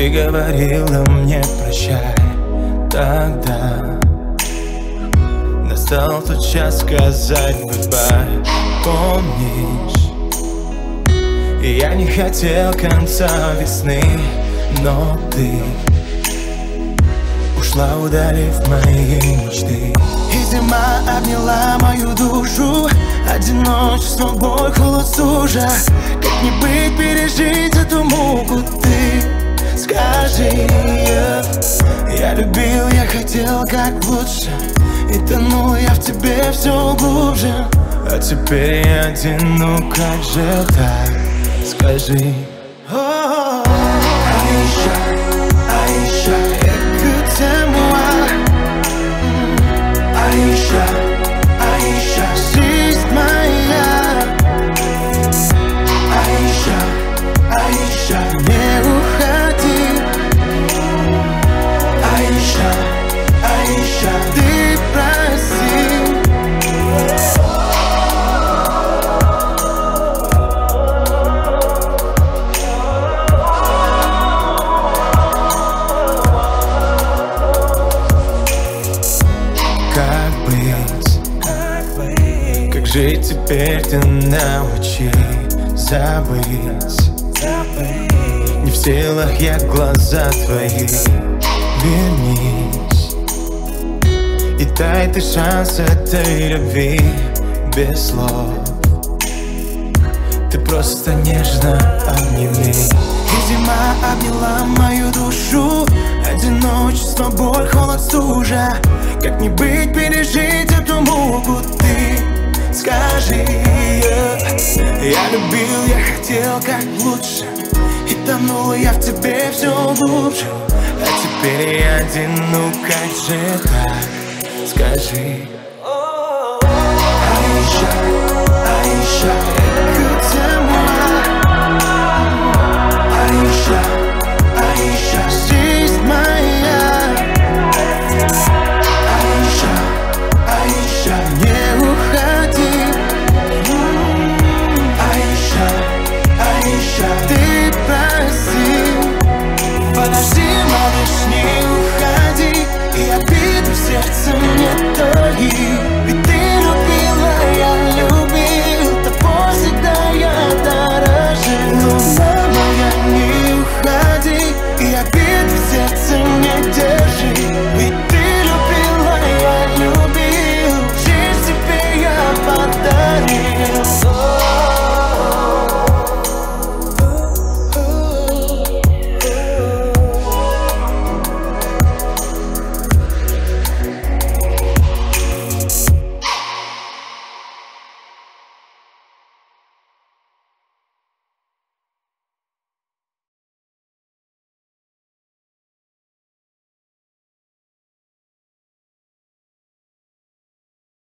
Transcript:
Ты говорила мне прощай тогда. Настал тот час сказать goodbye. Помнишь, я не хотел конца весны, но ты ушла, удалив мои мечты. И зима обняла мою душу, одиночество, боль, холод, стужа. Как не быть, пережить эту муку, ты скажи. Я любил, я хотел как лучше, и тонул я в тебе все глубже. А теперь я один, ну как же так, скажи. Аиша, Аиша, écoute-moi. Аиша, Аиша, жизнь моя. Аиша, Аиша, не уходи. Аиша, Аиша, ты проси. Как жить теперь, ты научи забыть. Не в силах я глаза твои. Вернись и дай ты шанс этой любви без слов. Ты просто нежно обними. И зима обняла мою душу, одиночество, боль, холод, стужа. Как не быть, пережить эту муку, ты скажи. Я любил, я хотел как лучше, и тонул я в тебе все глубже. А теперь я один, ну как же так, скажи. Аиша, Аиша,